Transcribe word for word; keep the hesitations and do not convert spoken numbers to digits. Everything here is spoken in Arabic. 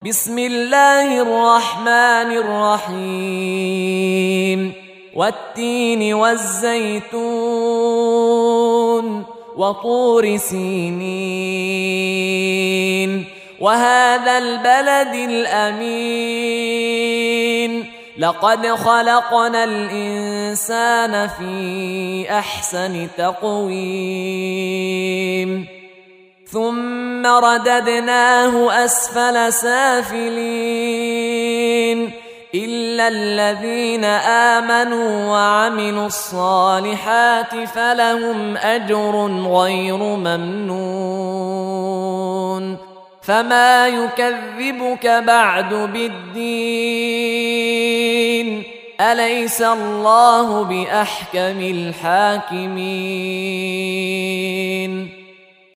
بسم الله الرحمن الرحيم والتين والزيتون وطور سينين وهذا البلد الأمين لقد خلقنا الإنسان في أحسن تقويم ثم رددناه أسفل سافلين إلا الذين آمنوا وعملوا الصالحات فلهم أجر غير ممنون فما يكذبك بعد بالدين أليس الله بأحكم الحاكمين